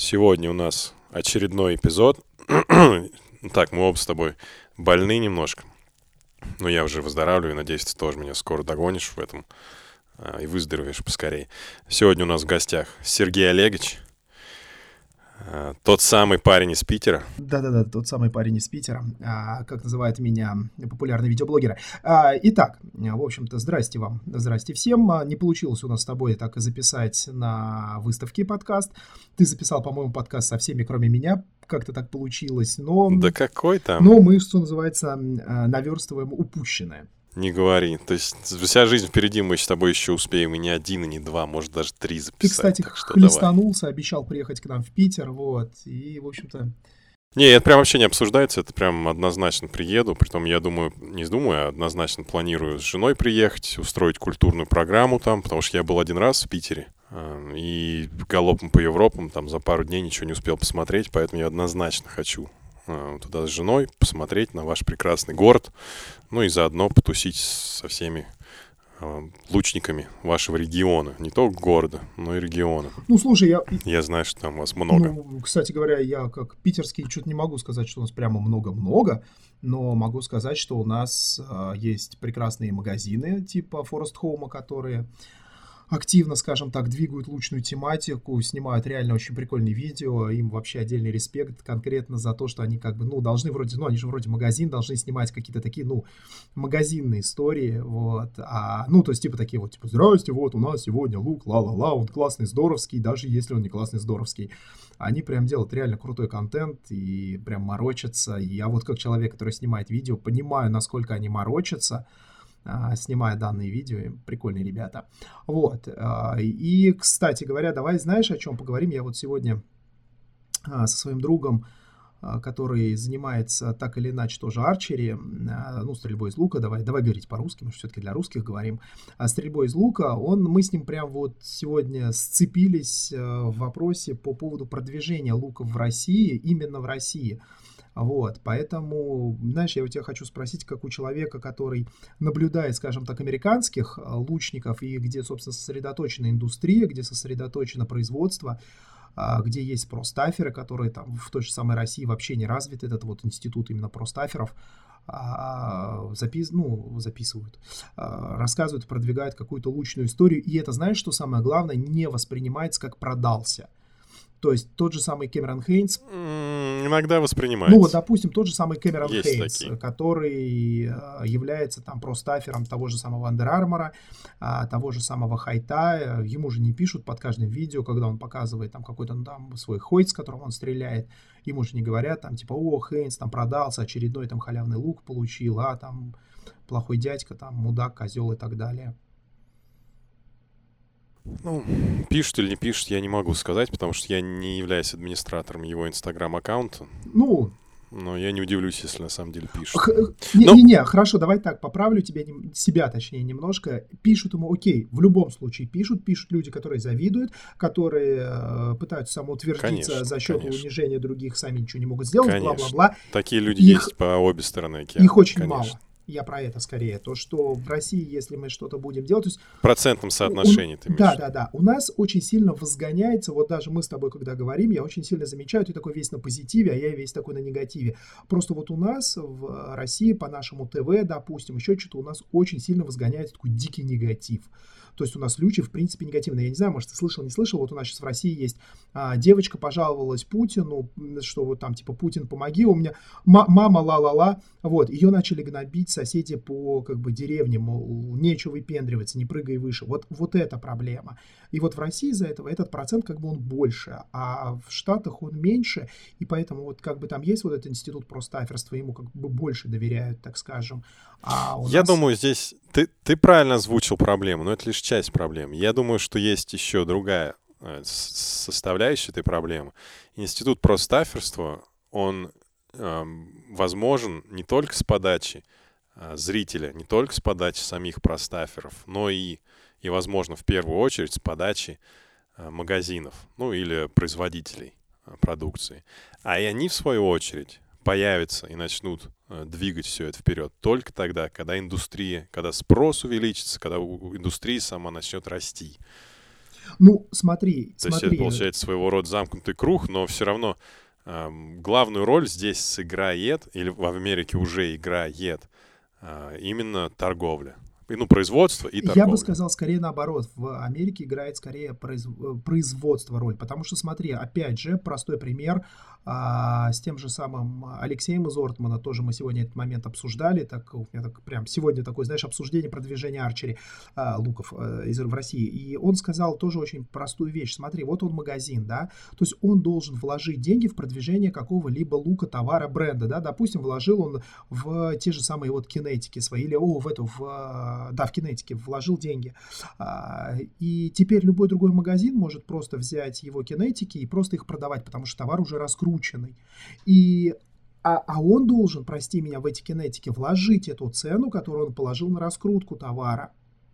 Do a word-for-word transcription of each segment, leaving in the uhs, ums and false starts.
Сегодня у нас очередной эпизод. Так, мы оба с тобой больны немножко. Но я уже выздоравливаю. Надеюсь, ты тоже меня скоро догонишь в этом а, и выздоровеешь поскорее. Сегодня у нас в гостях Сергей Олегович. А, тот самый парень из Питера. Да-да-да, тот самый парень из Питера, а, как называют меня популярные видеоблогеры. А, итак, в общем-то, здрасте вам, здрасте всем. А, Не получилось у нас с тобой так и записать на выставке подкаст. Ты записал, по-моему, подкаст со всеми, кроме меня. Как-то так получилось, но... Да какой там? Но мы, что называется, а, наверстываем упущенное. Не говори. То есть вся жизнь впереди, мы с тобой еще успеем и не один, и не два, может, даже три записать. Ты, кстати, так что давай. хлестанулся, обещал приехать к нам в Питер, вот, и, в общем-то... Не, это прям вообще не обсуждается, это прям однозначно приеду, притом я думаю, не думаю, а однозначно планирую с женой приехать, устроить культурную программу там, потому что я был один раз в Питере, э, и галопом по Европам там за пару дней ничего не успел посмотреть, поэтому я однозначно хочу э, туда с женой посмотреть на ваш прекрасный город, ну и заодно потусить со всеми э, лучниками вашего региона, не только города, но и региона. Ну, слушай, я... Я знаю, что там вас много. Ну, кстати говоря, я как питерский что-то не могу сказать, что у нас прямо много-много, но могу сказать, что у нас э, есть прекрасные магазины типа Forest Home, которые активно, скажем так, двигают лучную тематику, снимают реально очень прикольные видео, им вообще отдельный респект конкретно за то, что они как бы, ну, должны вроде, ну, они же вроде магазин, должны снимать какие-то такие, ну, магазинные истории, вот, а, ну, то есть, типа, такие вот, типа, здрасте, вот, у нас сегодня лук, ла-ла-ла, он классный, здоровский, даже если он не классный, здоровский. Они прям делают реально крутой контент и прям морочатся, и я вот как человек, который снимает видео, понимаю, насколько они морочатся, снимая данные видео, прикольные ребята. Вот. И, кстати говоря, давай, знаешь, о чем поговорим? Я вот сегодня со своим другом, который занимается так или иначе тоже арчери, ну, стрельбой из лука, давай, давай говорить по-русски, мы же все-таки для русских говорим, а стрельбой из лука, он, мы с ним прям вот сегодня сцепились в вопросе по поводу продвижения лука в России, именно в России. Вот, поэтому, знаешь, я у тебя хочу спросить, как у человека, который наблюдает, скажем так, американских лучников, и где, собственно, сосредоточена индустрия, где сосредоточено производство, где есть простаферы, которые там в той же самой России вообще не развит, этот вот институт именно простаферов, запис, ну, записывают, рассказывают, продвигают какую-то лучную историю, и это, знаешь, что самое главное, не воспринимается как продался. То есть тот же самый Кэмерон Хейнс... Mm, иногда воспринимается. Ну вот, допустим, тот же самый Кэмерон Есть Хейнс, такие. который э, является там простафером того же самого Under Armour, э, того же самого Хайта. Ему же не пишут под каждым видео, когда он показывает там какой-то ну, там свой хойт, с которым он стреляет. Ему же не говорят там типа, о, Хейнс там продался, очередной там халявный лук получил, а там плохой дядька, там мудак, козел и так далее. Ну, пишут или не пишут, я не могу сказать, потому что я не являюсь администратором его инстаграм-аккаунта. Ну, но я не удивлюсь, если на самом деле пишут. Не-не-не, но... хорошо, давай так, поправлю тебя, себя точнее немножко. Пишут ему, окей, в любом случае пишут, пишут люди, которые завидуют, которые э, пытаются самоутвердиться конечно, за счет конечно. унижения других, сами ничего не могут сделать, бла-бла-бла. Такие люди их, есть по обе стороны океана. Их очень конечно. мало. Я про это скорее. То, что в России, если мы что-то будем делать... То есть, в процентном соотношении у, ты имеешь. Да, да, да. У нас очень сильно возгоняется, вот даже мы с тобой, когда говорим, я очень сильно замечаю, ты такой весь на позитиве, а я весь такой на негативе. Просто вот у нас в России, по нашему ТВ, допустим, еще что-то у нас очень сильно возгоняется такой дикий негатив. То есть у нас люди, в принципе, негативные. Я не знаю, может, ты слышал, не слышал. Вот у нас сейчас в России есть а, девочка пожаловалась Путину, что вот там, типа, Путин, помоги, у меня м- мама ла-ла-ла. Вот, ее начали гнобить соседи по, как бы, деревне, мол, нечего выпендриваться, не прыгай выше. Вот, вот это проблема. И вот в России из-за этого этот процент, как бы, он больше, а в Штатах он меньше, и поэтому вот, как бы, там есть вот этот институт простаферства, ему, как бы, больше доверяют, так скажем. А у Я нас... думаю, здесь ты, ты правильно озвучил проблему, но это лишь часть проблемы. Я думаю, что есть еще другая э, составляющая этой проблемы. Институт простаферства, он э, возможен не только с подачи э, зрителя, не только с подачи самих простаферов, но и, и, возможно, в первую очередь с подачи э, магазинов, ну или производителей э, продукции. А и они, в свою очередь, появятся и начнут э, двигать все это вперед только тогда, когда индустрия, когда спрос увеличится, когда у индустрии сама начнет расти. Ну, смотри, То есть это смотри. получается своего рода замкнутый круг, но все равно эм, главную роль здесь сыграет, или в Америке уже играет, э, именно торговля. И, ну, производство и Я бы торговля. сказал, скорее наоборот. В Америке играет скорее произ- э, производство роль. Потому что, смотри, опять же, простой пример а, с тем же самым Алексеем из Ортмана. Тоже мы сегодня этот момент обсуждали. Так, у меня так прям сегодня такое, знаешь, обсуждение продвижения арчери а, луков а, из, в России. И он сказал тоже очень простую вещь. Смотри, вот он магазин, да, то есть он должен вложить деньги в продвижение какого-либо лука, товара, бренда, да. Допустим, вложил он в те же самые вот кинетики свои, или, о, в эту, в, да, в кинетики вложил деньги. А, и теперь любой другой магазин может просто взять его кинетики и просто их продавать, потому что товар уже раскрученный. И а, а он должен, прости меня, в эти кинетики вложить эту цену, которую он положил на раскрутку товара.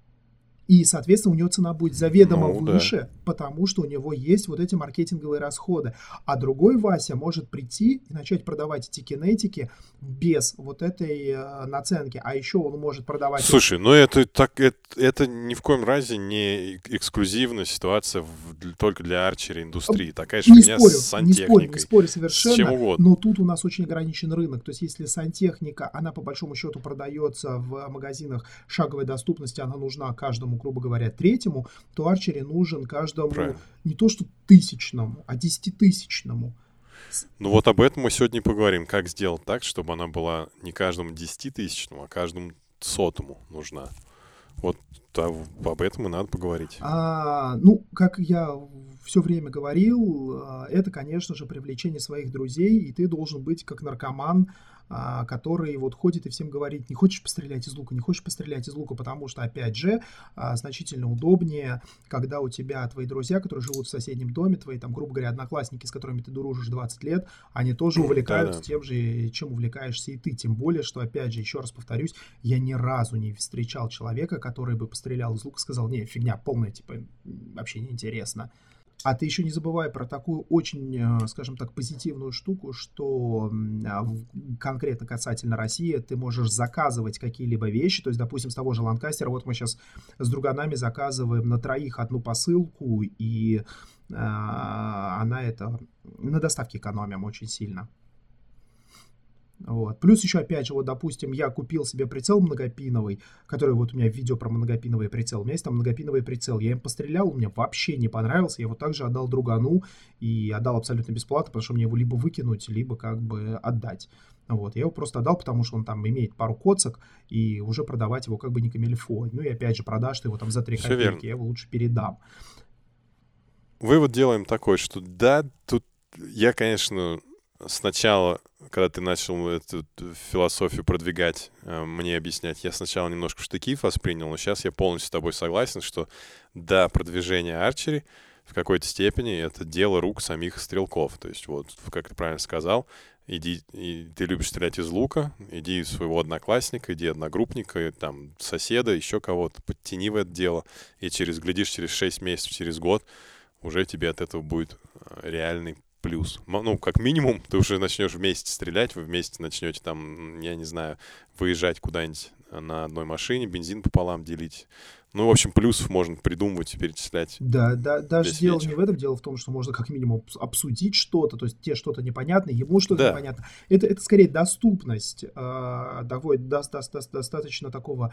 И, соответственно, у него цена будет заведомо Ну, да. выше, потому что у него есть вот эти маркетинговые расходы. А другой Вася может прийти и начать продавать эти кинетики без вот этой э, наценки. А еще он может продавать... Слушай, ну это так, это, это ни в коем разе не эксклюзивная ситуация в- для- только для арчери индустрии. Такая же Не фигня с спорю, не спорю, не сантехникой, спорю с чем совершенно, угодно. но тут у нас очень ограничен рынок. То есть, если сантехника, она по большому счету продается в магазинах шаговой доступности, она нужна каждому, грубо говоря, третьему, то арчери нужен каждому Правильно. не то что тысячному, а десятитысячному. Ну вот об этом мы сегодня и поговорим. Как сделать так, чтобы она была не каждому десятитысячному, а каждому сотому нужна. Вот а, об этом и надо поговорить. А, ну, как я все время говорил, а, это, конечно же, привлечение своих друзей, и ты должен быть как наркоман, а, который вот ходит и всем говорит: не хочешь пострелять из лука, не хочешь пострелять из лука, потому что, опять же, а, значительно удобнее, когда у тебя твои друзья, которые живут в соседнем доме, твои, там, грубо говоря, одноклассники, с которыми ты дружишь двадцать лет, они тоже увлекаются Да-да. тем же, чем увлекаешься и ты. Тем более, что, опять же, еще раз повторюсь, я ни разу не встречал человека, который бы пострелял из лука и сказал: не, фигня полная, типа, вообще неинтересно. А ты еще не забывай про такую очень, э, скажем так, позитивную штуку, что м, а, в- конкретно касательно России ты можешь заказывать какие-либо вещи. То есть, допустим, с того же Ланкастера, вот мы сейчас с друганами заказываем на троих одну посылку, и а, она это на доставке экономим очень сильно. Вот. Плюс еще, опять же, вот, допустим, я купил себе прицел многопиновый, который вот у меня видео про многопиновый прицел. У меня есть там многопиновый прицел. Я им пострелял, он мне вообще не понравился. Я его также отдал другану и отдал абсолютно бесплатно, потому что мне его либо выкинуть, либо как бы отдать. Вот. Я его просто отдал, потому что он там имеет пару коцок, и уже продавать его как бы не камильфо. Ну и опять же, продашь ты его там за три Все верно. копейки, я его лучше передам. Вывод делаем такой, что да, тут я, конечно, сначала, когда ты начал эту философию продвигать, э, мне объяснять, я сначала немножко в штыки воспринял, но сейчас я полностью с тобой согласен, что да, продвижение арчери в какой-то степени это дело рук самих стрелков. То есть вот, как ты правильно сказал, иди, и ты любишь стрелять из лука, иди своего одноклассника, иди одногруппника, там, соседа, еще кого-то, подтяни в это дело, и через, глядишь, через шесть месяцев, через год уже тебе от этого будет э, реальный плюс. Ну, как минимум, ты уже начнешь вместе стрелять, вы вместе начнете там, я не знаю, выезжать куда-нибудь на одной машине, бензин пополам делить. Ну, в общем, плюсов можно придумывать и перечислять Да, да, даже весь дело не вечер. в этом, дело в том, что можно как минимум обс- обсудить что-то, то есть тебе что-то непонятно, ему что-то Да, непонятно. Это, это скорее доступность, а, доводит до- до- до- достаточно такого,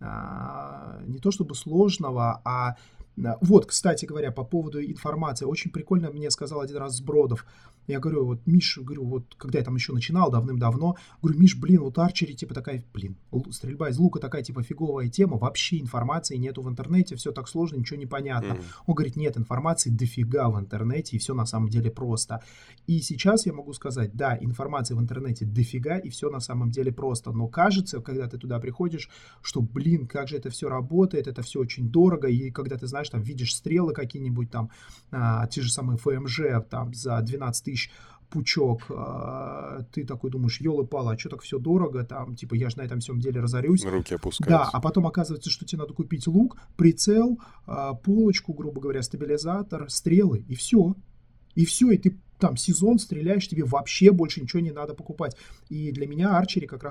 а, не то чтобы сложного, а а, вот, кстати говоря, по поводу информации, очень прикольно мне сказал один раз Сбродов. Я говорю, вот, Миш, говорю, вот, когда я там еще начинал давным-давно, говорю: Миш, блин, вот арчери, типа, такая, блин, лу- стрельба из лука такая, типа, фиговая тема, вообще информации нету в интернете, все так сложно, ничего не понятно. мгм, Он говорит: нет, информации дофига в интернете, и все на самом деле просто. И сейчас я могу сказать: да, информации в интернете дофига, и все на самом деле просто. Но кажется, когда ты туда приходишь, что, блин, как же это все работает, это все очень дорого, и когда ты, знаешь, там, видишь стрелы какие-нибудь там, а, те же самые эф эм жэ, там, за двенадцать тысяч пучок, а, ты такой думаешь: елы-палы, а что так все дорого, там, типа, я же на этом всем деле разорюсь. руки Да, опускаются. а потом оказывается, что тебе надо купить лук, прицел, а, полочку, грубо говоря, стабилизатор, стрелы, и все. И все, и ты там сезон стреляешь, тебе вообще больше ничего не надо покупать. И для меня арчери как раз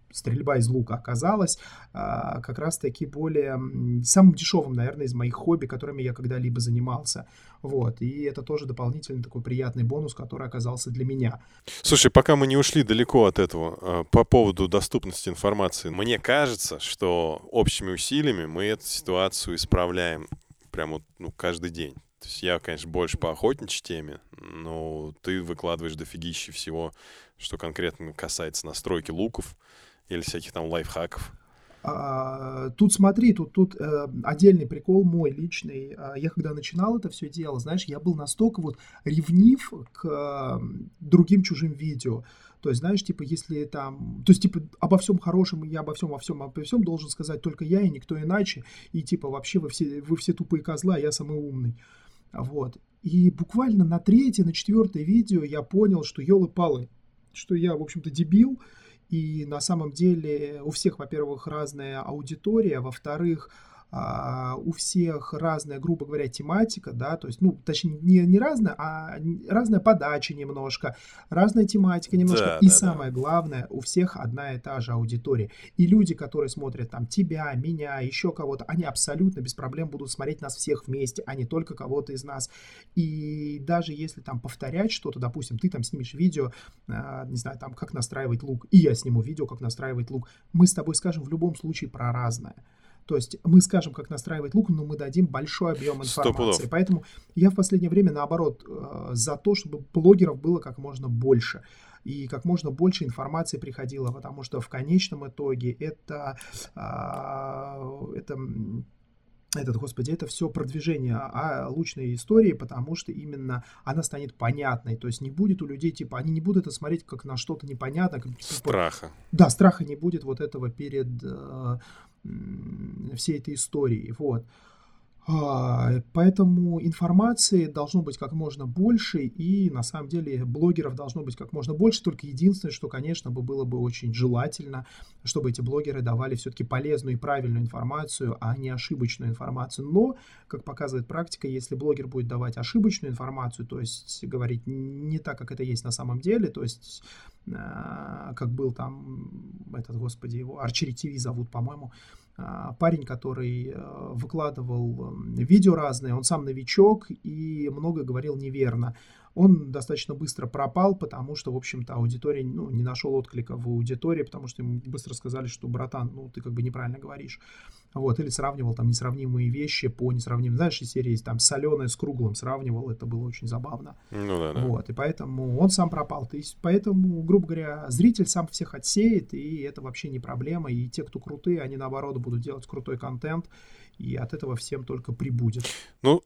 стрельба из лука оказалась а, как раз-таки более м, самым дешевым, наверное, из моих хобби, которыми я когда-либо занимался. Вот. И это тоже дополнительный такой приятный бонус, который оказался для меня. Слушай, пока мы не ушли далеко от этого, а, по поводу доступности информации, мне кажется, что общими усилиями мы эту ситуацию исправляем прямо ну, каждый день. То есть я, конечно, больше по охотничьей теме, но ты выкладываешь дофигища всего, что конкретно касается настройки луков или всяких там лайфхаков. А, тут смотри, тут, тут э, отдельный прикол мой личный. А, Я когда начинал это все дело, знаешь, я был настолько вот ревнив к э, другим чужим видео. То есть, знаешь, типа, если там... То есть, типа, обо всем хорошем, я обо всем, во всем, обо всем должен сказать только я и никто иначе. И, типа, вообще вы все, вы все тупые козла, а я самый умный. Вот. И буквально на третье, на четвертое видео я понял, что елы-палы, что я, в общем-то, дебил. И на самом деле у всех, во-первых, разная аудитория, во-вторых, а, у всех разная, грубо говоря, тематика, да, то есть, ну, точнее, не, не разная, а разная подача немножко, разная тематика немножко, Да, и да, да. самое главное, у всех одна и та же аудитория. И люди, которые смотрят там тебя, меня, еще кого-то, они абсолютно без проблем будут смотреть нас всех вместе, а не только кого-то из нас. И даже если там повторять что-то, допустим, ты там снимешь видео, а, не знаю, там, как настраивать лук, и я сниму видео, как настраивать лук, мы с тобой скажем в любом случае про разное. То есть мы скажем, как настраивать лук, но мы дадим большой объем Сто пудов. информации. Поэтому я в последнее время, наоборот, э, за то, чтобы блогеров было как можно больше. И как можно больше информации приходило, потому что в конечном итоге это, а, это м, этот, господи, это все продвижение а, лучной истории, потому что именно она станет понятной. То есть не будет у людей, типа, они не будут это смотреть как на что-то непонятное. Как, типа, Страха. да, страха не будет вот этого перед э, м, всей этой историей. Вот. А, Поэтому информации должно быть как можно больше, и на самом деле блогеров должно быть как можно больше. Только единственное, что, конечно, бы было бы очень желательно, чтобы эти блогеры давали все-таки полезную и правильную информацию, а не ошибочную информацию. Но, как показывает практика, если блогер будет давать ошибочную информацию, то есть говорить не так, как это есть на самом деле, то есть а, как был там этот, господи, его Арчери ТВ зовут, по-моему, парень, который выкладывал видео разные, он сам новичок и много говорил неверно. Он достаточно быстро пропал, потому что, в общем-то, аудитория, ну, не нашел отклика в аудитории, потому что ему быстро сказали, что, братан, ну, ты как бы неправильно говоришь. Вот, или сравнивал там несравнимые вещи по несравнимым, знаешь, из серии там соленое с круглым сравнивал, это было очень забавно. Ну да, да. Вот, и поэтому он сам пропал. То есть, поэтому, грубо говоря, зритель сам всех отсеет, и это вообще не проблема. И те, кто крутые, они наоборот будут делать крутой контент, и от этого всем только прибудет. Ну,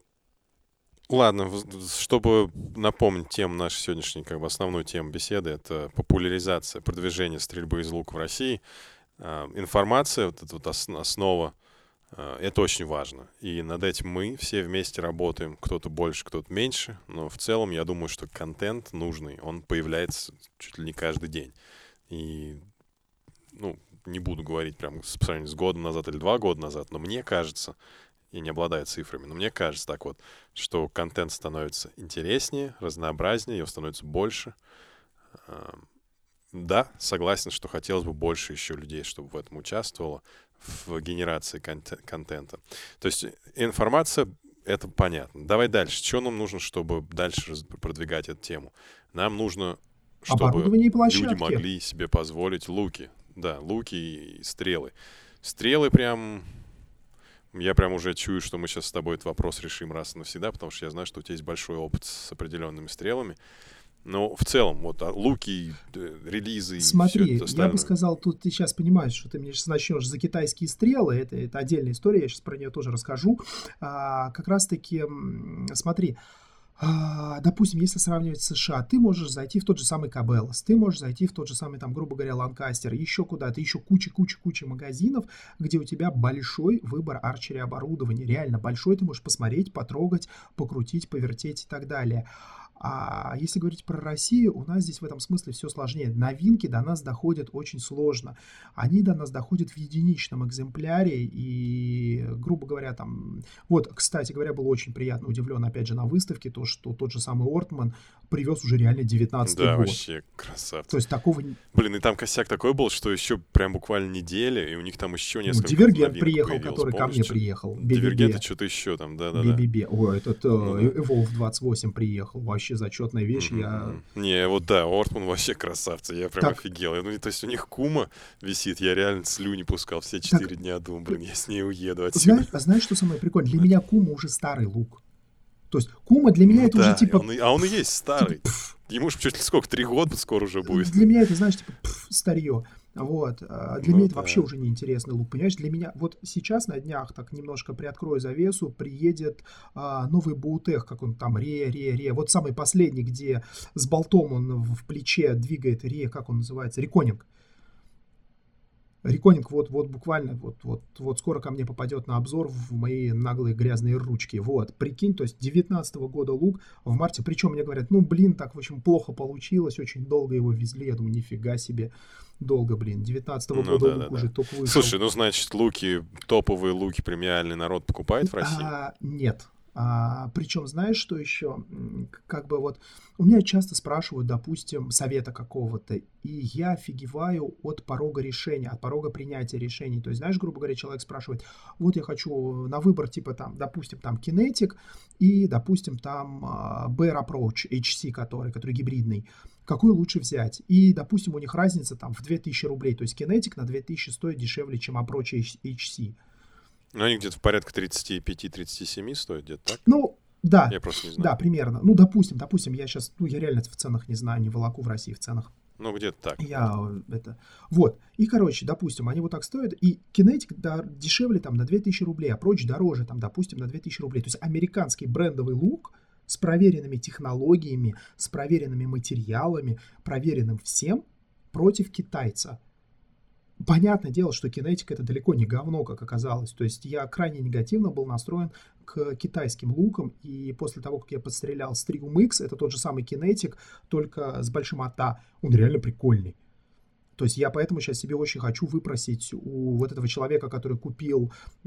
ладно, в- чтобы напомнить тему нашей сегодняшней, как бы основную тему беседы, это популяризация, продвижение стрельбы из лука в России. А, Информация, вот эта вот ос- основа, а, это очень важно. И над этим мы все вместе работаем, кто-то больше, кто-то меньше, но в целом я думаю, что контент нужный, он появляется чуть ли не каждый день. И, ну, не буду говорить прям по сравнению с годом назад или два года назад, но мне кажется, я не обладаю цифрами, но мне кажется так вот, что контент становится интереснее, разнообразнее, его становится больше. А, Да, согласен, что хотелось бы больше еще людей, чтобы в этом участвовало, в генерации конте- контента. То есть информация, это понятно. Давай дальше. Что нам нужно, чтобы дальше раз- продвигать эту тему? Нам нужно, чтобы Оборудование и люди площадки. могли себе позволить луки. Да, луки и стрелы. Стрелы прям... Я прям уже чую, что мы сейчас с тобой этот вопрос решим раз и навсегда, потому что я знаю, что у тебя есть большой опыт с определенными стрелами. Но в целом, вот а, луки, э, релизы и все Смотри, это я остальное. бы сказал, тут ты сейчас понимаешь, что ты мне сейчас начнешь за китайские стрелы, это, это отдельная история, я сейчас про нее тоже расскажу. А, как раз-таки, м, смотри, а, допустим, если сравнивать с США, ты можешь зайти в тот же самый Cabela's, ты можешь зайти в тот же самый, там, грубо говоря, Lancaster, еще куда-то, еще куча-куча-куча магазинов, где у тебя большой выбор арчери оборудования, реально большой, ты можешь посмотреть, потрогать, покрутить, повертеть и так далее. А если говорить про Россию, у нас здесь в этом смысле все сложнее. Новинки до нас доходят очень сложно. Они до нас доходят в единичном экземпляре, и, грубо говоря, там... Вот, кстати говоря, был очень приятно удивлен, опять же, на выставке, то, что тот же самый Ортман привез уже реально девятнадцатый Да, год. вообще красавцы. То есть такого... Блин, и там косяк такой был, что еще прям буквально неделя, и у них там еще Ну, несколько Дивергент новинок приехал, появилось. который ко Помнишь, мне что- приехал. Дивергент Би би би. и что-то еще там, да-да-да. би би би. Ой, этот э, Ну да. Evolve двадцать восемь приехал. Вообще зачетная вещь. Мгм, Я... мгм. Не, вот да, Ортман вообще красавцы, я прям Так. офигел. Ну, то есть у них кума висит, я реально слюни пускал все четыре дня, думаю, блин, я с ней уеду отсюда. Знаешь, а знаешь, что самое прикольное? Для меня Кума уже старый лук. То есть Кума для меня Ну это да, уже типа... он и- а он и есть старый. Ему же чуть ли сколько, три года скоро уже будет. Для меня это, знаешь, типа пф, старье. Вот. а Для Ну меня это да. вообще уже неинтересный лук. Понимаешь, для меня... Вот сейчас на днях, так немножко приоткрою завесу, приедет а, новый Боутех, как он там, Ре, Ре, Ре. Вот самый последний, где с болтом он в плече двигает Ре, как он называется? Реконинг. Реконинг вот, вот буквально вот, вот, вот скоро ко мне попадет на обзор в мои наглые грязные ручки. Вот, прикинь, то есть девятнадцатого года лук в марте. Причем мне говорят, ну, блин, так, в общем, плохо получилось, очень долго его везли. Я думаю, нифига себе, долго, блин. девятнадцатого Ну года да, лук да, да. уже только вышел. Слушай, ну значит, луки, топовые луки премиальный народ покупает в России? А, нет. А, причем, знаешь, что еще? М, Как бы вот у меня часто спрашивают, допустим, совета какого-то, и я офигеваю от порога решения, от порога принятия решений. То есть, знаешь, грубо говоря, человек спрашивает, вот я хочу на выбор типа там, допустим, там Kinetic и, допустим, там а, Bear Approach эйч си, который, который гибридный. Какой лучше взять? И, допустим, у них разница там в две тысячи рублей. То есть Kinetic на две тысячи стоит дешевле, чем Approach эйч си. Ну, они где-то в порядка тридцать пять - тридцать семь стоят, где-то так? Ну, да, Я просто не знаю. да, примерно. Ну, допустим, допустим, я сейчас, ну, я реально в ценах не знаю, не волоку в России в ценах. Ну, где-то так. Я э, это... Вот. И, короче, допустим, они вот так стоят, и Kinetic да, дешевле там на две тысячи рублей, а Approach дороже, там, допустим, на две тысячи рублей. То есть американский брендовый лук с проверенными технологиями, с проверенными материалами, проверенным всем против китайца. Понятное дело, что Kinetic это далеко не говно, как оказалось. То есть я крайне негативно был настроен к китайским лукам, и после того, как я подстрелял Strium X, это тот же самый Kinetic, только с большим АТА, он реально прикольный. То есть я поэтому сейчас себе очень хочу выпросить у вот этого человека, который купил э,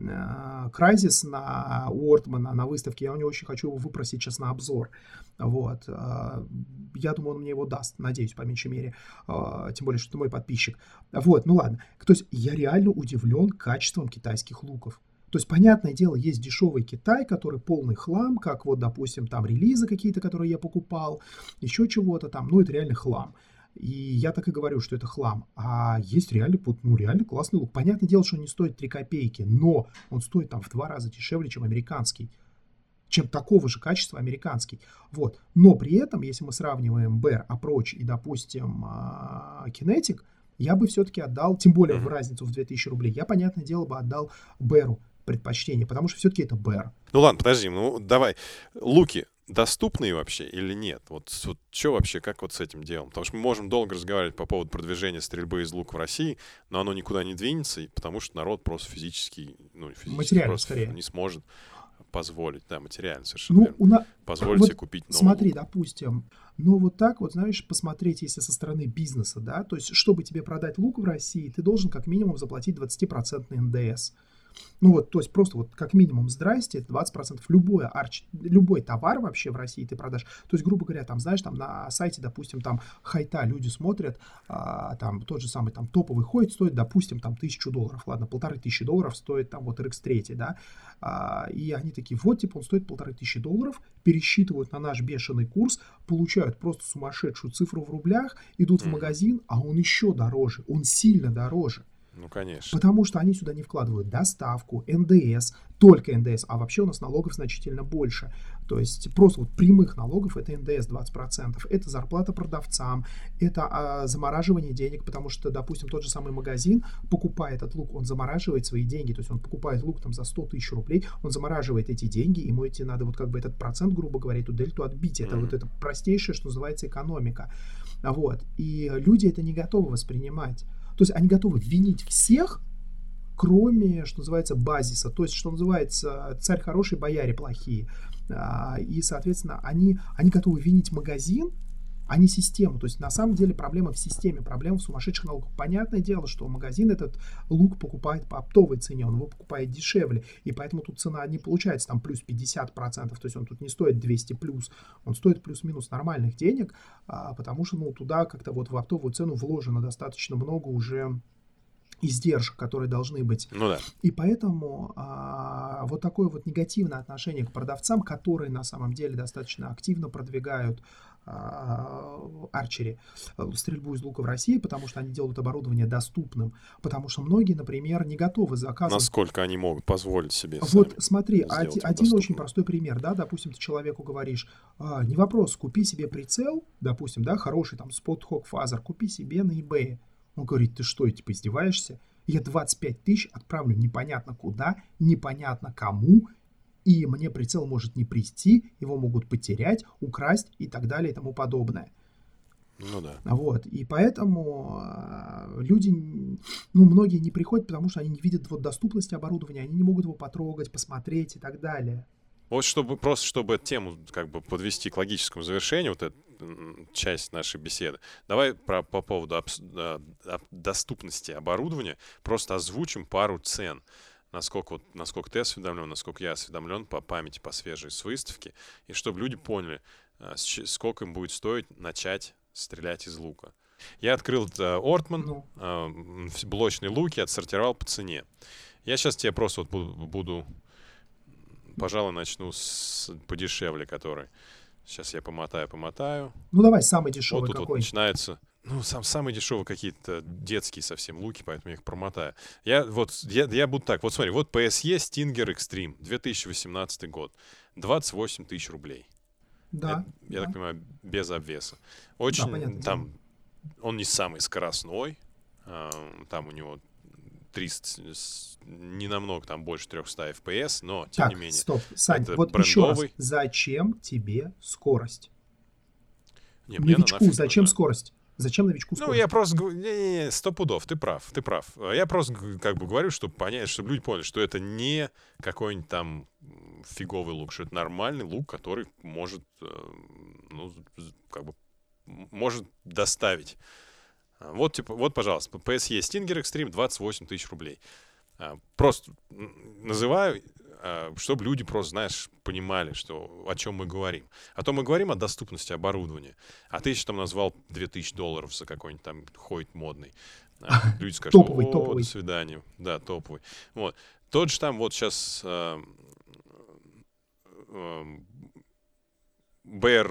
Crysis на, у Ортмана на выставке, я у него очень хочу его выпросить сейчас на обзор. Вот. Э, я думаю, он мне его даст, надеюсь, по меньшей мере. Э, тем более, что ты мой подписчик. Вот, ну ладно. То есть я реально удивлен качеством китайских луков. То есть, понятное дело, есть дешевый Китай, который полный хлам, как вот, допустим, там релизы какие-то, которые я покупал, еще чего-то там, ну, это реально хлам. И я так и говорю, что это хлам. А есть реально, вот, ну, реально классный лук. Понятное дело, что он не стоит три копейки, но он стоит там в два раза дешевле, чем американский. Чем такого же качества американский. Вот. Но при этом, если мы сравниваем Bear, Approach и, допустим, Kinetic, я бы все-таки отдал, тем более в разницу в две тысячи рублей, я, понятное дело, бы отдал Bear'у предпочтение, потому что все-таки это Bear. Ну ладно, подожди, ну давай. Луки доступные вообще или нет? Вот, вот что вообще, как вот с этим делом? Потому что мы можем долго разговаривать по поводу продвижения стрельбы из лука в России, но оно никуда не двинется, потому что народ просто физически, ну, физически Материально, просто скорее. не сможет позволить, да, материально совершенно Ну, верно, у на... позволить вот себе купить новый смотри, лук. допустим, ну вот так вот, знаешь, посмотреть, если со стороны бизнеса, да, то есть, чтобы тебе продать лук в России, ты должен как минимум заплатить двадцать процентов эн дэ эс. Ну вот, то есть просто вот как минимум здрасте, это двадцать процентов. Любой, арч, любой товар вообще в России ты продашь. То есть, грубо говоря, там, знаешь, там на сайте, допустим, там хайта люди смотрят, а, там тот же самый там топовый ходит, стоит, допустим, там тысячу долларов. Ладно, полторы тысячи долларов стоит там вот эр икс три, да. А, и они такие, вот, типа, он стоит полторы тысячи долларов, пересчитывают на наш бешеный курс, получают просто сумасшедшую цифру в рублях, идут в магазин, а он еще дороже, он сильно дороже. Ну, конечно. Потому что они сюда не вкладывают доставку, эн дэ эс, только эн дэ эс, а вообще у нас налогов значительно больше. То есть просто вот прямых налогов это эн дэ эс двадцать процентов, это зарплата продавцам, это а, замораживание денег, потому что, допустим, тот же самый магазин покупает этот лук, он замораживает свои деньги, то есть он покупает лук там за сто тысяч рублей, он замораживает эти деньги, ему эти надо вот как бы этот процент, грубо говоря, эту дельту отбить. Это mm-hmm. вот это простейшее, что называется экономика. Вот. И люди это не готовы воспринимать. То есть они готовы винить всех, кроме, что называется, базиса. То есть, что называется, царь хороший, бояре плохие. А, и, соответственно, они, они готовы винить магазин, а не систему. То есть, на самом деле, проблема в системе, проблема в сумасшедших налогах. Понятное дело, что магазин этот лук покупает по оптовой цене, он его покупает дешевле, и поэтому тут цена не получается там плюс пятьдесят процентов, то есть он тут не стоит двести плюс, он стоит плюс-минус нормальных денег, а, потому что, ну, туда как-то вот в оптовую цену вложено достаточно много уже издержек, которые должны быть. Ну да. И поэтому а, вот такое вот негативное отношение к продавцам, которые на самом деле достаточно активно продвигают арчери, стрельбу из лука в России, потому что они делают оборудование доступным, потому что многие, например, не готовы заказывать. Насколько они могут позволить себе Вот смотри, один, один доступным. очень простой пример, да, допустим, ты человеку говоришь, а, не вопрос, купи себе прицел, допустим, да, хороший там Spot Hawk Phaser, купи себе на eBay. Он говорит, ты что, типа издеваешься? Я двадцать пять тысяч отправлю непонятно куда, непонятно кому, и мне прицел может не прийти, его могут потерять, украсть и так далее и тому подобное. Ну да. Вот, и поэтому э, люди, ну, многие не приходят, потому что они не видят вот доступности оборудования, они не могут его потрогать, посмотреть и так далее. Вот чтобы, просто чтобы эту тему как бы подвести к логическому завершению, вот эту часть нашей беседы, давай про, по поводу об, об доступности оборудования просто озвучим пару цен. Насколько, вот, насколько ты осведомлен, насколько я осведомлен по памяти, по свежей с выставки, и чтобы люди поняли, сколько им будет стоить начать стрелять из лука. Я открыл Ортман, ну. блочные луки, отсортировал по цене. Я сейчас тебе просто вот буду, буду пожалуй, начну с подешевле, который. Сейчас я помотаю, помотаю. Ну давай, самый дешевый вот тут какой? Вот начинается... Ну, сам, самые дешевые какие-то детские совсем луки, поэтому я их промотаю. Я вот, я, я буду так, вот смотри, вот пи эс и Stinger Extreme, две тысячи восемнадцатый год, двадцать восемь тысяч рублей. Да. Это, я да. так понимаю, без обвеса. Очень, да, понятно, там, он не самый скоростной, там у него триста, не намного, там больше триста эф пи эс, но, тем так, не менее, стоп, Сань, это вот брендовый. Еще раз, зачем тебе скорость? Не, мне новичку зачем нужна. скорость? Зачем новичку скорость? Ну, я просто... Не-не-не, сто пудов, ты прав, ты прав. Я просто как бы говорю, чтобы понять, чтобы люди поняли, что это не какой-нибудь там фиговый лук, что это нормальный лук, который может, ну, как бы, может доставить. Вот, типа, вот, пожалуйста, пи эс и Stinger Extreme двадцать восемь тысяч рублей. Просто называю, чтобы люди просто, знаешь, понимали, что, о чем мы говорим. А то мы говорим о доступности оборудования, а ты еще там назвал две тысячи долларов за какой-нибудь там ходит модный. Люди скажут, топовый, о, топовый. до свидания. Да, топовый. Вот. Тот же там вот сейчас Bear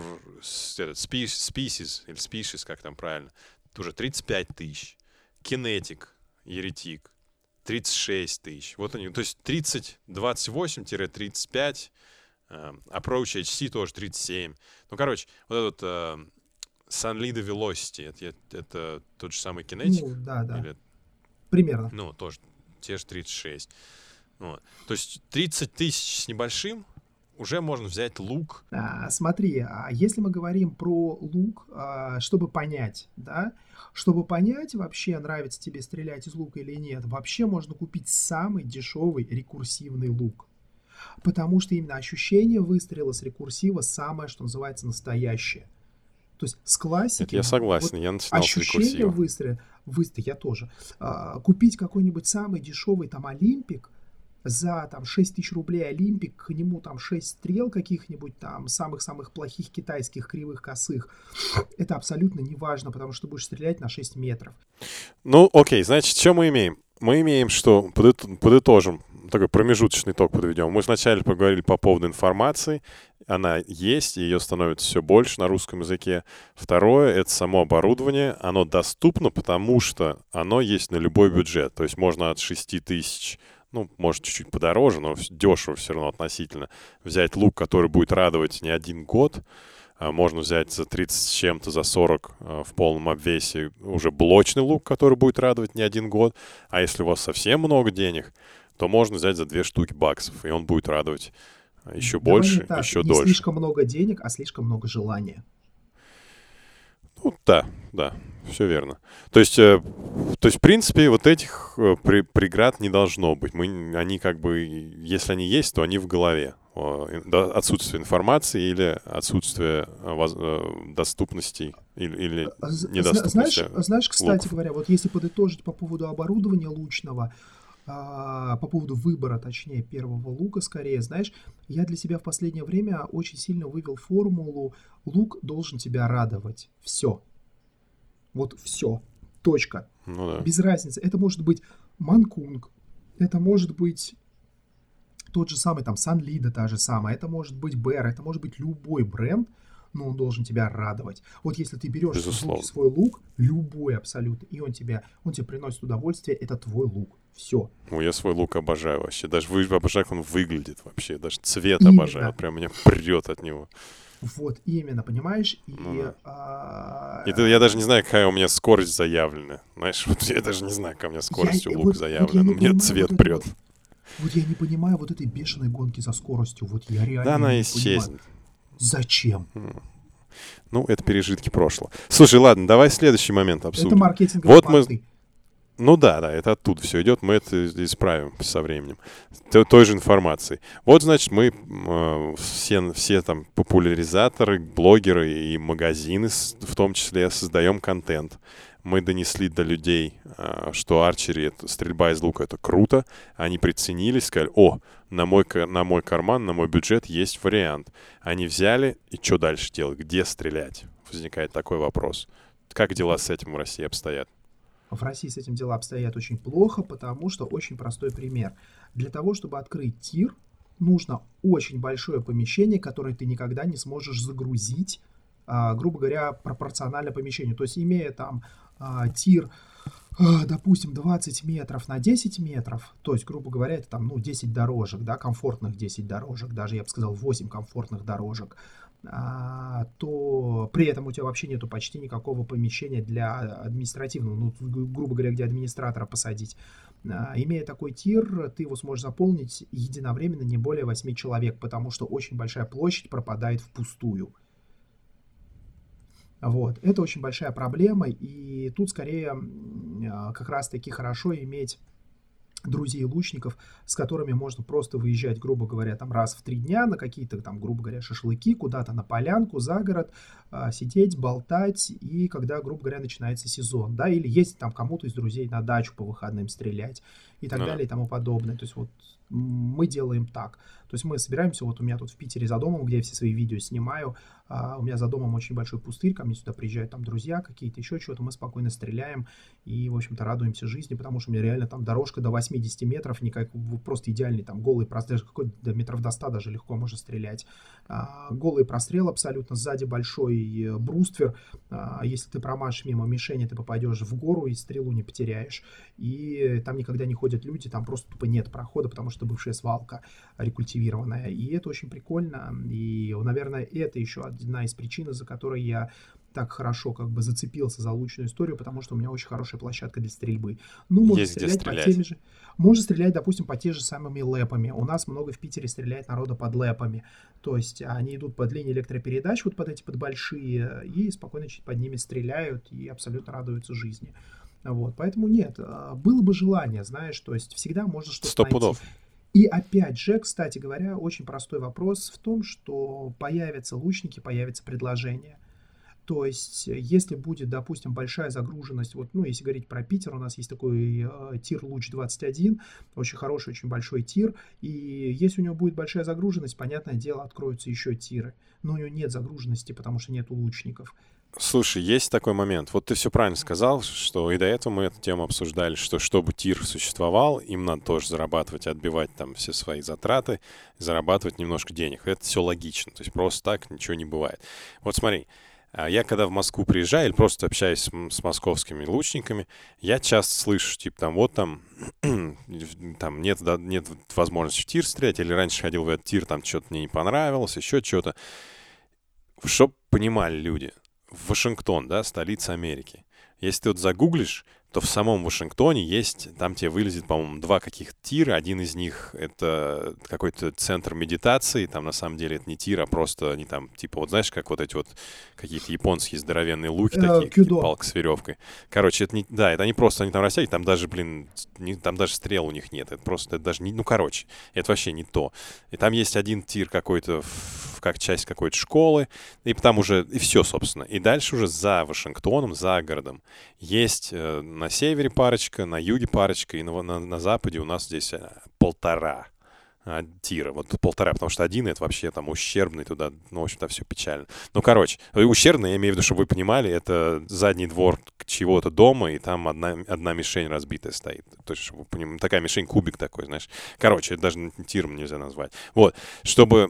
Species, или Species, как там правильно, уже тридцать пять тысяч. Kinetic, Еретик, тридцать шесть тысяч. Вот они, то есть тридцать, двадцать восемь тридцать пять, uh, Approach эйч си тоже тридцать семь. Ну, короче, вот этот uh, Sunleader Velocity, это, это тот же самый Kinetic? Ну, да, да. Или... Примерно. Ну, тоже, те же тридцать шесть. Вот. То есть тридцать тысяч с небольшим уже можно взять лук. А, смотри, а если мы говорим про лук, а, чтобы понять, да, чтобы понять вообще, нравится тебе стрелять из лука или нет, вообще можно купить самый дешевый рекурсивный лук. Потому что именно ощущение выстрела с рекурсива самое, что называется, настоящее. То есть с классики... Это я согласен, вот я начинал с рекурсива. Ощущение выстрела, выстрела, я тоже. А, купить какой-нибудь самый дешевый там Олимпик, за там шесть тысяч рублей Олимпик, к нему там шесть стрел каких-нибудь там самых-самых плохих китайских кривых косых. Это абсолютно не важно, потому что ты будешь стрелять на шесть метров. Ну, окей, значит, что мы имеем? Мы имеем, что, подытожим, такой промежуточный итог подведем. Мы сначала поговорили по поводу информации. Она есть, ее становится все больше на русском языке. Второе — это само оборудование. Оно доступно, потому что оно есть на любой бюджет. То есть можно от шести тысяч... ну, может, чуть-чуть подороже, но дешево все равно относительно. Взять лук, который будет радовать не один год. Можно взять за тридцать с чем-то, за сорок в полном обвесе уже блочный лук, который будет радовать не один год. А если у вас совсем много денег, то можно взять за две штуки баксов, и он будет радовать еще Давай больше, так, еще не дольше. Не слишком много денег, а слишком много желания. Ну, да, да, все верно. То есть, э, то есть, в принципе, вот этих э, при, преград не должно быть. Мы, они как бы, если они есть, то они в голове. Отсутствие информации или отсутствие доступности или, или недоступности знаешь, знаешь, кстати луков. говоря, вот если подытожить по поводу оборудования лучного, а, по поводу выбора, точнее, первого лука, скорее, знаешь, я для себя в последнее время очень сильно вывел формулу: лук должен тебя радовать. Все. Вот все. Точка. Ну да. Без разницы. Это может быть Манкунг, это может быть тот же самый там Санлида, та же самая, это может быть Бэр, это может быть любой бренд, но он должен тебя радовать. Вот если ты берешь в руки свой лук, любой абсолютно, и он тебя, он тебе приносит удовольствие, это твой лук. Все. Ну, я свой лук обожаю вообще. Даже вы, обожаю, как он выглядит вообще. Даже цвет Именно. обожаю. Прям меня прет от него. Вот именно, понимаешь? И, ну, да. а... и ты, я даже не знаю, какая у меня скорость заявлена. Знаешь, вот я даже не знаю, какая у меня скорость я, у лука вот, заявлена. Вот но мне цвет вот прет. Вот, вот я не понимаю вот этой бешеной гонки за скоростью. Вот я реально да, она не исчезнет. понимаю. Зачем? Ну, это пережитки прошлого. Слушай, ладно, давай следующий момент обсудим. Это маркетинговые вот понты. мы... Ну да, да, это оттуда все идет, мы это исправим со временем. Т- той же информацией. Вот, значит, мы э, все, все там популяризаторы, блогеры и магазины в том числе создаем контент. Мы донесли до людей, э, что арчери, это, стрельба из лука — это круто. Они приценились, сказали: о, на мой, на мой карман, на мой бюджет есть вариант. Они взяли, и что дальше делать? Где стрелять? Возникает такой вопрос. Как дела с этим в России обстоят? В России с этим дела обстоят очень плохо, потому что очень простой пример. Для того, чтобы открыть тир, нужно очень большое помещение, которое ты никогда не сможешь загрузить, а, грубо говоря, пропорционально помещению. То есть, имея там а, тир, а, допустим, двадцать метров на десять метров, то есть, грубо говоря, это там, ну, десять дорожек, да, комфортных десять дорожек, даже, я бы сказал, восемь комфортных дорожек, А, то при этом у тебя вообще нету почти никакого помещения для административного, ну, грубо говоря, где администратора посадить. А, имея такой тир, ты его сможешь заполнить единовременно не более восьми человек, потому что очень большая площадь пропадает впустую. Вот. Это очень большая проблема, и тут скорее как раз-таки хорошо иметь друзей лучников, с которыми можно просто выезжать, грубо говоря, там раз в три дня на какие-то там, грубо говоря, шашлыки, куда-то на полянку, за город, а, сидеть, болтать, и когда, грубо говоря, начинается сезон, да, или ездить там кому-то из друзей на дачу по выходным стрелять и так Ну, далее и тому подобное. То есть вот мы делаем так. То есть мы собираемся, вот у меня тут в Питере за домом, где я все свои видео снимаю, а, у меня за домом очень большой пустырь, ко мне сюда приезжают там друзья какие-то, еще что-то, мы спокойно стреляем и, в общем-то, радуемся жизни, потому что у меня реально там дорожка до восьмидесяти метров, никак, просто идеальный там голый прострел, какой до метров до ста даже легко можно стрелять. А, голый прострел абсолютно, сзади большой бруствер, а, если ты промажешь мимо мишени, ты попадешь в гору и стрелу не потеряешь, и там никогда не ходят люди, там просто тупо нет прохода, потому что бывшая свалка рекультивированная, и это очень прикольно, и, наверное, это еще одна из причин, из-за которой я так хорошо как бы зацепился за лучную историю, потому что у меня очень хорошая площадка для стрельбы. Ну, можно Есть где стрелять по стрелять. теми же, можно стрелять, допустим, по те же самыми лэпами. У нас много в Питере стреляет народа под лэпами. То есть они идут под линии электропередач, вот под эти под большие, и спокойно чуть под ними стреляют и абсолютно радуются жизни. Вот, поэтому нет, было бы желание, знаешь, то есть всегда можно что-то Сто найти. пудов. И опять же, кстати говоря, очень простой вопрос в том, что появятся лучники, появится предложение. То есть, если будет, допустим, большая загруженность, вот, ну, если говорить про Питер, у нас есть такой э, тир Луч двадцать один, очень хороший, очень большой тир, и если у него будет большая загруженность, понятное дело, откроются еще тиры, но у него нет загруженности, потому что нету лучников. Слушай, есть такой момент. Вот ты все правильно сказал, что и до этого мы эту тему обсуждали, что чтобы тир существовал, им надо тоже зарабатывать, отбивать там все свои затраты, зарабатывать немножко денег. Это все логично. То есть просто так ничего не бывает. Вот смотри, я когда в Москву приезжаю или просто общаюсь с, с московскими лучниками, я часто слышу, типа, там, вот там, там нет, да, нет возможности в тир стрелять, или раньше ходил в этот тир, там что-то мне не понравилось, еще что-то. Чтоб понимали люди, Вашингтон, да, столица Америки. Если ты вот загуглишь, то в самом Вашингтоне есть, там тебе вылезет, по-моему, два каких тира. Один из них — это какой-то центр медитации. Там, на самом деле, это не тир, а просто они там, типа, вот знаешь, как вот эти вот какие-то японские здоровенные луки, такие, Кюдо. палка с веревкой. Короче, это не... Да, это они просто, они там растягивают, там даже, блин, не, там даже стрел у них нет. Это просто, это даже не... Ну, короче, это вообще не то. И там есть один тир какой-то, в, как часть какой-то школы, и там уже... И все, собственно. И дальше уже за Вашингтоном, за городом есть э, на севере парочка, на юге парочка, и на, на, на западе у нас здесь э, полтора э, тира. Вот полтора, потому что один — это вообще там ущербный туда, ну, в общем-то, все печально. Ну, короче, ущербный, я имею в виду, чтобы вы понимали, это задний двор чего-то дома, и там одна, одна мишень разбитая стоит. То есть, чтобы вы понимали, такая мишень, кубик такой, знаешь. Короче, это даже тиром нельзя назвать. Вот, чтобы,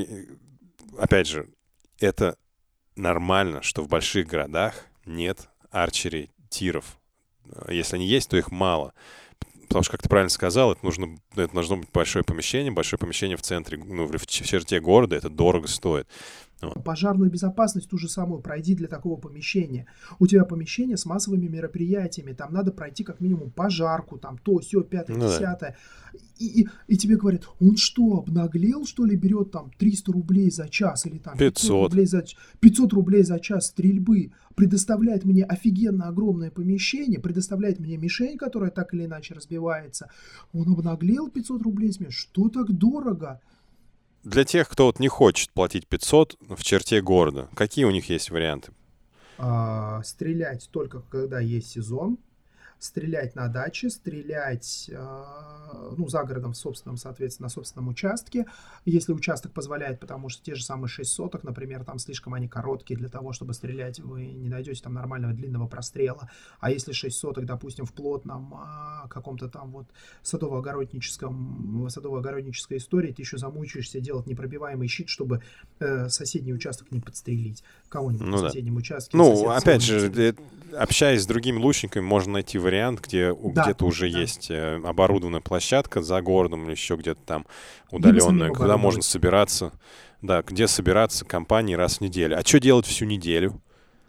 опять же, это нормально, что в больших городах нет арчери, тиров. Если они есть, то их мало. Потому что, как ты правильно сказал, это, нужно, это должно быть большое помещение. Большое помещение в центре, ну, в черте города, это дорого стоит. Вот. Пожарную безопасность ту же самую пройди для такого помещения. У тебя помещение с массовыми мероприятиями, там надо пройти как минимум пожарку, там то, сё, пятое, ну, десятое. Да. И, и, и тебе говорят, он что, обнаглел, что ли, берет там триста рублей за час или там пятьсот. пятьсот рублей за, пятьсот рублей за час стрельбы, предоставляет мне офигенно огромное помещение, предоставляет мне мишень, которая так или иначе разбивается. Он обнаглел, пятьсот рублей с меня, что так дорого? Для тех, кто вот не хочет платить пятьсот в черте города, какие у них есть варианты? А, стрелять только когда есть сезон, стрелять на даче, стрелять, э, ну, за городом, в собственном, соответственно, на собственном участке, если участок позволяет, потому что те же самые шесть соток, например, там слишком они короткие для того, чтобы стрелять, вы не найдете там нормального длинного прострела, а если шесть соток, допустим, в плотном э, каком-то там вот садово-огородническом, садово-огороднической истории, ты еще замучаешься делать непробиваемый щит, чтобы э, соседний участок не подстрелить, кого-нибудь ну, на да. соседнем участке. Ну, опять же, общаясь с другими лучниками, можно найти вариант, где да, где-то уже да. есть оборудованная площадка за городом или еще где-то там удаленная, куда можно собираться, да, где собираться компании раз в неделю. А что делать всю неделю?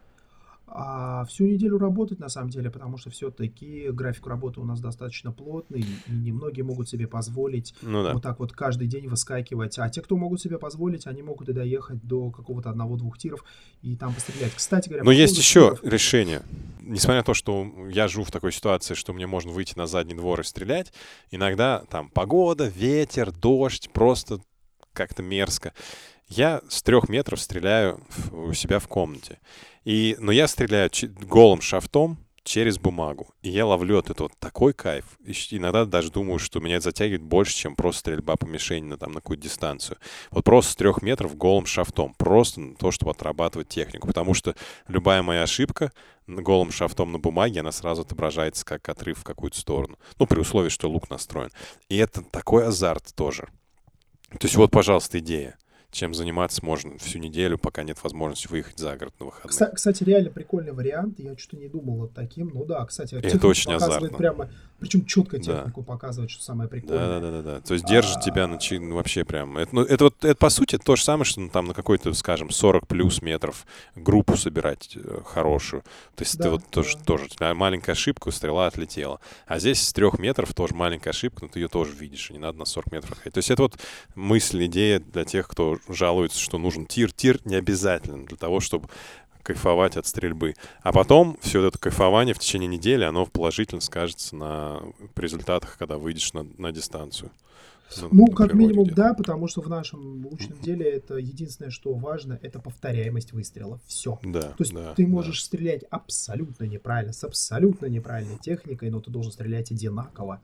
А всю неделю работать, на самом деле, потому что все-таки график работы у нас достаточно плотный, и немногие могут себе позволить ну, да. вот так вот каждый день выскакивать. А те, кто могут себе позволить, они могут и доехать до какого-то одного-двух тиров и там пострелять. Кстати говоря... Но есть еще тиров... решение. Несмотря на то, что я живу в такой ситуации, что мне можно выйти на задний двор и стрелять, иногда там погода, ветер, дождь, просто как-то мерзко. Я с трех метров стреляю у себя в комнате. И, но я стреляю ч- голым шафтом через бумагу. И я ловлю от этого такой кайф. И иногда даже думаю, что меня это затягивает больше, чем просто стрельба по мишени на, там, на какую-то дистанцию. Вот просто с трех метров голым шафтом. Просто на то, чтобы отрабатывать технику. Потому что любая моя ошибка голым шафтом на бумаге, она сразу отображается как отрыв в какую-то сторону. Ну, при условии, что лук настроен. И это такой азарт тоже. То есть вот, пожалуйста, идея. Чем заниматься можно всю неделю, пока нет возможности выехать за город на выходные. Кстати, реально прикольный вариант. Я что-то не думал над таким. Ну да, кстати, это очень азартно. Прямо, причем четко технику да. показывает, что самое прикольное. Да-да-да. То есть держит а... тебя на чи... вообще прям... Это, ну, это, вот, это, по сути, то же самое, что ну, там на какой-то, скажем, сорок плюс метров группу собирать э, хорошую. То есть да, ты вот да. тоже, тоже... Маленькая ошибка, стрела отлетела. А здесь с трех метров тоже маленькая ошибка, но ты ее тоже видишь, и не надо на сорок метров ходить. То есть это вот мысль, идея для тех, кто жалуется, что нужен тир. Тир не обязательно для того, чтобы кайфовать от стрельбы. А потом все это кайфование в течение недели, оно положительно скажется на результатах, когда выйдешь на, на дистанцию. На, ну, на как минимум, где-то. Да, потому что в нашем учебном деле это единственное, что важно, это повторяемость выстрелов. Все. Да, То есть да, ты можешь да. стрелять абсолютно неправильно, с абсолютно неправильной техникой, но ты должен стрелять одинаково.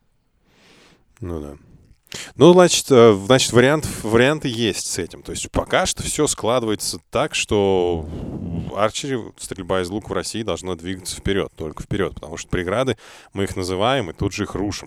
Ну да. Ну, значит, значит вариант, варианты есть с этим. То есть пока что все складывается так, что арчери, стрельба из лука в России должна двигаться вперед, только вперед, потому что преграды, мы их называем и тут же их рушим.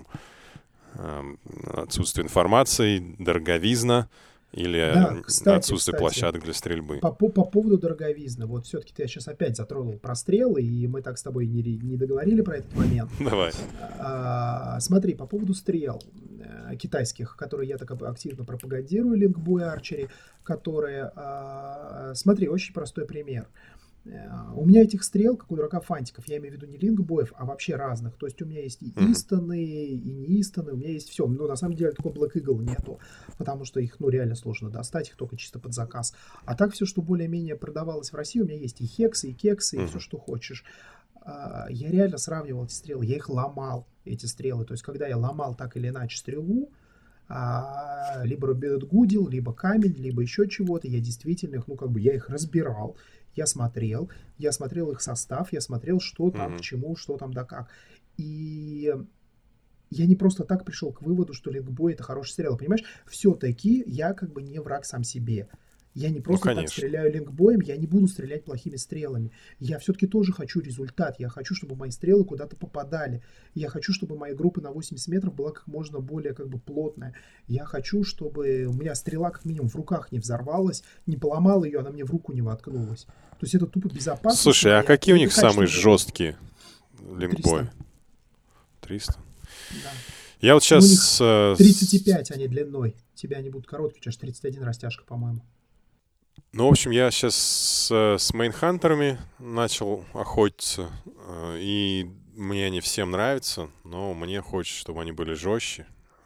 Отсутствие информации, дороговизна или да, кстати, отсутствие кстати, площадок для стрельбы. По, по, по поводу дороговизны, вот все-таки ты сейчас опять затронул прострелы, и мы так с тобой не, не договорили про этот момент. Давай. А, смотри, по поводу стрел китайских, которые я так активно пропагандирую, лингбой арчери, которые, а, смотри, очень простой пример. У меня этих стрел, как у дурака фантиков, я имею в виду не лингбоев, а вообще разных. То есть у меня есть и истоны, и неистоны, у меня есть все. Но на самом деле такой Black Eagle нету, потому что их, ну, реально сложно достать, их только чисто под заказ. А так все, что более-менее продавалось в России, у меня есть и хексы, и кексы, и все, что хочешь. Я реально сравнивал эти стрелы, я их ломал, эти стрелы. То есть когда я ломал так или иначе стрелу, либо робингудил, либо камень, либо еще чего-то, я действительно их, ну, как бы, я их разбирал. Я смотрел, я смотрел их состав, я смотрел, что там, mm-hmm. к чему, что там, да как. И я не просто так пришел к выводу, что лингбой — это хорошая стрела. Понимаешь, все-таки я как бы не враг сам себе. Я не просто ну, так стреляю лингбоем, я не буду стрелять плохими стрелами. Я все-таки тоже хочу результат. Я хочу, чтобы мои стрелы куда-то попадали. Я хочу, чтобы моя группа на восемьдесят метров была как можно более как бы плотная. Я хочу, чтобы у меня стрела как минимум в руках не взорвалась, не поломала ее, она мне в руку не воткнулась. То есть это тупо безопасно. Слушай, моя. А какие у них самые жесткие лингбои? триста. Да. Я вот сейчас... У них тридцать пять они длиной. Тебя они будут короткие, у тебя же тридцать один растяжка, по-моему. Ну, в общем, я сейчас с, с мейнхантерами начал охотиться, и мне они всем нравятся, но мне хочется, чтобы они были жестче.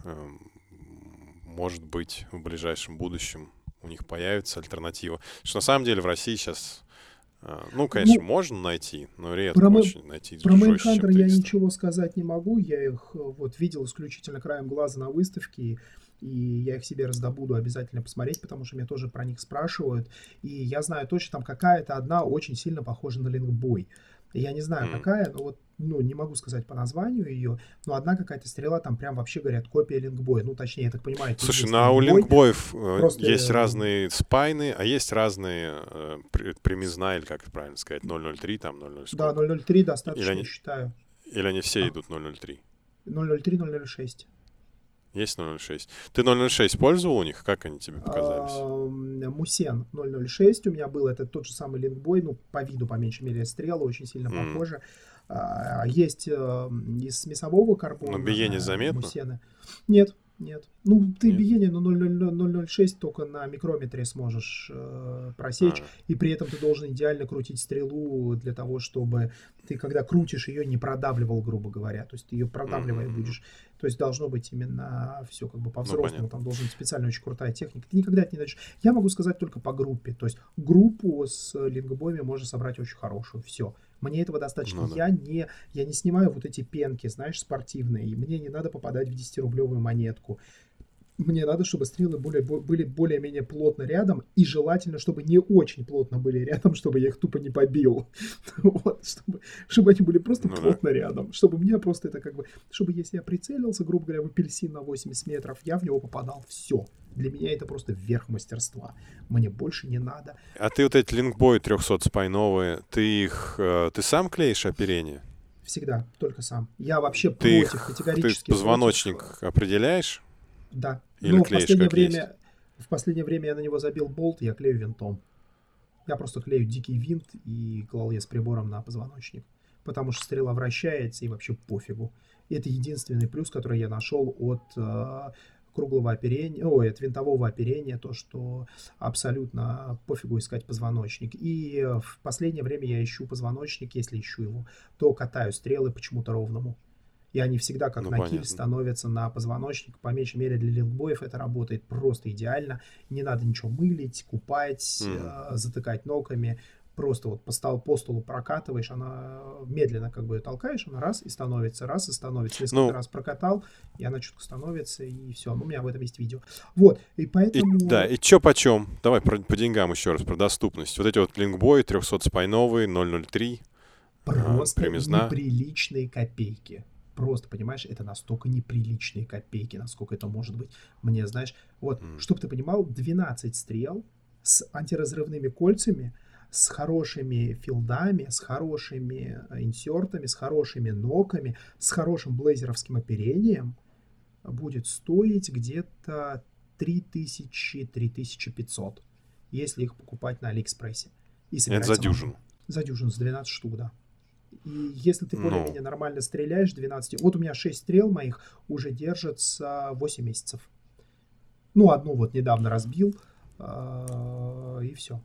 Может быть, в ближайшем будущем у них появится альтернатива. Потому что на самом деле в России сейчас, ну, конечно, ну, можно найти, но редко про очень найти про жестче, чем триста. Я ничего сказать не могу. Я их вот видел исключительно краем глаза на выставке. И я их себе раздобуду обязательно посмотреть, потому что меня тоже про них спрашивают. И я знаю точно, там какая-то одна очень сильно похожа на лингбой. Я не знаю, mm. какая, но вот, ну, не могу сказать по названию ее, но одна какая-то стрела, там прям вообще, говорят, копия лингбоя. Ну, точнее, я так понимаю... Слушай, ну, а у лингбоев просто... есть разные спайны, а есть разные э, примизна, или как это правильно сказать, ноль ноль три, там, ноль ноль сколько? Да, ноль ноль три достаточно, или они, считаю. Или они все а. идут ноль ноль три? ноль ноль три, ноль ноль шесть. Есть ноль ноль шесть. Ты ноль ноль шесть пользовал у них? Как они тебе показались? Мусен ноль ноль шесть у меня был. Это тот же самый лингбой, ну, по виду, по меньшей мере, стрела, очень сильно mm. похожа. Есть из мясового карбона. Но биение заметно? Мусены. Нет, нет. Ну, ты биение на ноль ноль шесть только на микрометре сможешь э, просечь, а. и при этом ты должен идеально крутить стрелу для того, чтобы ты, когда крутишь ее, не продавливал, грубо говоря. То есть ты ее продавливать mm-hmm. будешь. То есть должно быть именно все как бы по-взрослому. Ну, там должна быть специальная очень крутая техника. Ты никогда это не найдешь. Я могу сказать только по группе. То есть группу с лингбоями можно собрать очень хорошую. Все. Мне этого достаточно. Ну, да. я, не, я не снимаю вот эти пенки, знаешь, спортивные. И мне не надо попадать в десятирублевую монетку. Мне надо, чтобы стрелы более, были более-менее плотно рядом, и желательно, чтобы не очень плотно были рядом, чтобы я их тупо не побил. Вот, чтобы, чтобы они были просто ну, плотно да. рядом. Чтобы мне просто это как бы... Чтобы если я прицелился, грубо говоря, в апельсин на восемьдесят метров, я в него попадал. Все. Для меня это просто верх мастерства. Мне больше не надо. А ты вот эти лингбои трехсотспайновые, ты их... Ты сам клеишь оперение? Всегда, только сам. Я вообще ты против, их, категорически Ты позвоночник против... определяешь? Да. Или но клеишь, в последнее как время есть? В последнее время я на него забил болт, я клею винтом. Я просто клею дикий винт и клал я с прибором на позвоночник. Потому что стрела вращается и вообще пофигу. И это единственный плюс, который я нашел от э, круглого оперения, ой, от винтового оперения, то, что абсолютно пофигу искать позвоночник. И в последнее время я ищу позвоночник, если ищу его, то катаю стрелы почему-то ровному. И они всегда как ну, на киль становятся на позвоночник. По меньшей мере для лингбоев это работает просто идеально. Не надо ничего мылить, купать, mm. э, затыкать ногами. Просто вот по, стол, по столу прокатываешь, она медленно как бы ее толкаешь, она раз и становится, раз и становится. Несколько ну, раз прокатал, и она чутко становится, и все. Ну, у меня в этом есть видео. Вот, и поэтому... И, да, и чё почем? Давай про, по деньгам еще раз, про доступность. Вот эти вот лингбои трехсотспайновые, ноль ноль три. Просто неприличные копейки. Просто, понимаешь, это настолько неприличные копейки, насколько это может быть. Мне, знаешь, вот, mm. чтобы ты понимал, двенадцать стрел с антиразрывными кольцами, с хорошими филдами, с хорошими инсертами, с хорошими ноками, с хорошим блейзеровским оперением будет стоить где-то три тысячи - три тысячи пятьсот, если их покупать на Алиэкспрессе. И это за дюжину? За дюжину, за двенадцать штук, да. И если ты более-менее no. нормально стреляешь, двенадцать... Вот у меня шесть стрел моих уже держатся восемь месяцев. Ну, одну вот недавно разбил, и все.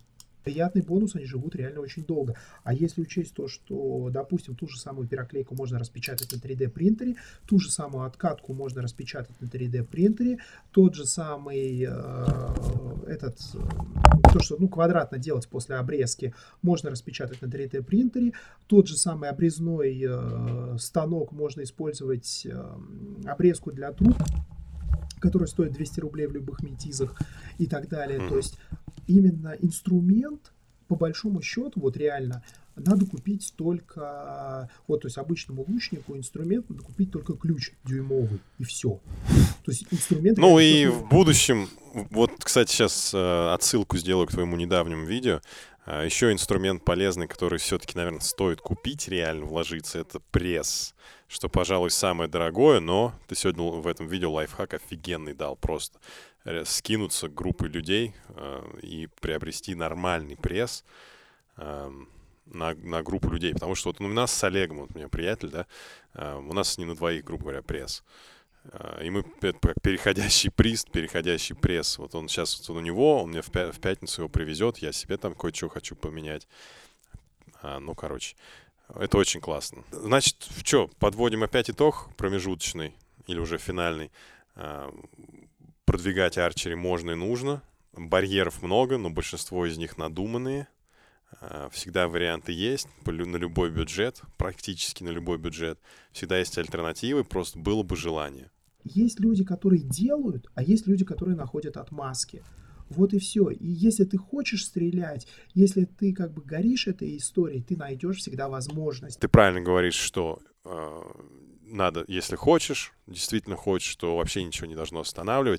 Приятный бонус, они живут реально очень долго. А если учесть то, что, допустим, ту же самую пироклейку можно распечатать на три дэ принтере, ту же самую откатку можно распечатать на три дэ принтере, тот же самый э, этот, то, что ну, квадратно делать после обрезки, можно распечатать на три дэ принтере, тот же самый обрезной э, станок можно использовать э, обрезку для труб, который стоит двести рублей в любых метизах и так далее. То есть именно инструмент, по большому счету, вот реально, надо купить только, вот, то есть обычному лучнику инструмент надо купить только ключ дюймовый, и все. То есть инструмент... Ну и в будущем, вот, кстати, сейчас э, отсылку сделаю к твоему недавнему видео. Э, еще инструмент полезный, который все-таки, наверное, стоит купить, реально вложиться, это пресс. Что, пожалуй, самое дорогое, но ты сегодня в этом видео лайфхак офигенный дал просто. Скинуться группой людей э, и приобрести нормальный пресс э, на, на группу людей. Потому что вот у нас с Олегом, вот у меня приятель, да, э, у нас не на двоих, грубо говоря, пресс. Э, и мы как переходящий приз, переходящий пресс. Вот он сейчас вот у него, он мне в, пя- в пятницу его привезет, я себе там кое-что хочу поменять. А, ну, короче, это очень классно. Значит, в что, подводим опять итог промежуточный или уже финальный. Э, Продвигать арчери можно и нужно. Барьеров много, но большинство из них надуманные. Всегда варианты есть на любой бюджет, практически на любой бюджет. Всегда есть альтернативы, просто было бы желание. Есть люди, которые делают, а есть люди, которые находят отмазки. Вот и все. И если ты хочешь стрелять, если ты как бы горишь этой историей, ты найдешь всегда возможность. Ты правильно говоришь, что э, надо, если хочешь, действительно хочешь, то вообще ничего не должно останавливать.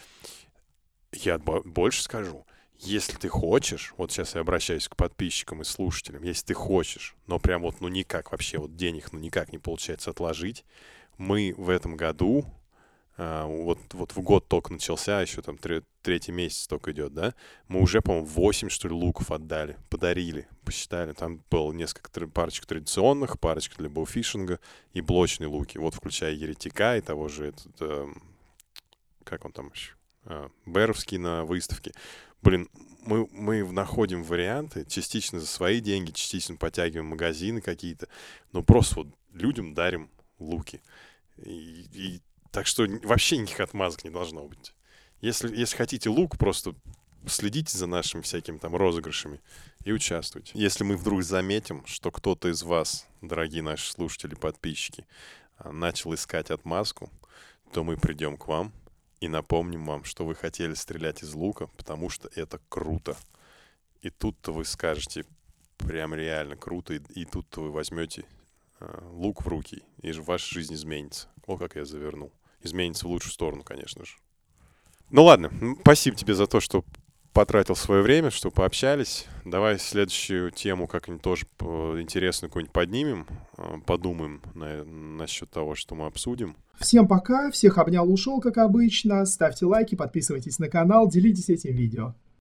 Я больше скажу. Если ты хочешь, вот сейчас я обращаюсь к подписчикам и слушателям, если ты хочешь, но прям вот ну никак вообще, вот денег ну никак не получается отложить, мы в этом году, а, вот, вот в год только начался, еще там тр- третий месяц только идет, да, мы уже, по-моему, восемь, что ли, луков отдали, подарили, посчитали, там было несколько тр- парочек традиционных, парочка для боуфишинга и блочные луки, вот включая еретика и того же, этот, э, как он там еще, э, Беровский на выставке. Блин, мы, мы находим варианты, частично за свои деньги, частично подтягиваем магазины какие-то, но просто вот людям дарим луки. И, и, так что вообще никаких отмазок не должно быть. Если, если хотите лук, просто следите за нашими всякими там розыгрышами и участвуйте. Если мы вдруг заметим, что кто-то из вас, дорогие наши слушатели, подписчики, начал искать отмазку, то мы придем к вам и напомним вам, что вы хотели стрелять из лука, потому что это круто. И тут-то вы скажете, прям реально круто, и, и тут-то вы возьмете э, лук в руки, и ваша жизнь изменится. О, как я завернул. Изменится в лучшую сторону, конечно же. Ну ладно, спасибо тебе за то, что потратил свое время, что пообщались. Давай следующую тему как-нибудь тоже интересную какую-нибудь поднимем, подумаем на, насчет того, что мы обсудим. Всем пока, всех обнял, ушел, как обычно. Ставьте лайки, подписывайтесь на канал, делитесь этим видео.